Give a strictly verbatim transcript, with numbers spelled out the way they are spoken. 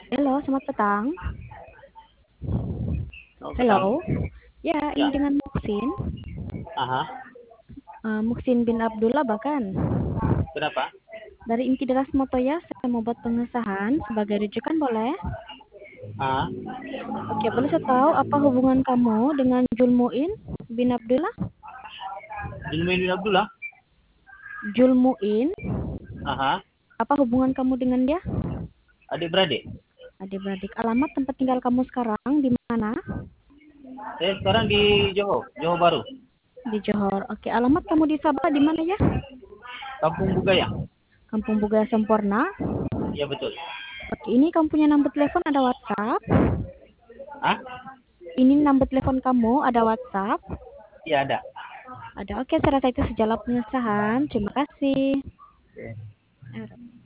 Halo, selamat petang. Oh, petang. Halo. Ya, ini Ya. dengan Muksin. Aha. Eh, Muksin bin Abdullah bahkan. Kenapa? Dari inti deras moto ya, saya mau buat pengesahan sebagai rujukan boleh? Aha. Oke, boleh saya tahu apa hubungan kamu dengan Julmuin bin Abdullah? Julmin bin Abdullah. Julmuin, Aha. apa hubungan kamu dengan dia? Adik-beradik. Adik-beradik. Alamat tempat tinggal kamu sekarang di mana? Saya sekarang di Johor, Johor Baru. Di Johor. Oke, alamat kamu di Sabah di mana ya? Kampung Bugayang. Kampung Bugaya Sempurna. Ya betul. Oke, ini kamu punya nomor telepon ada WhatsApp? Ah? Ini nomor telepon kamu ada WhatsApp? Iya ada. Ada. Oke, saya rasa itu sejalan pengesahan. Terima kasih. Oke. Eh,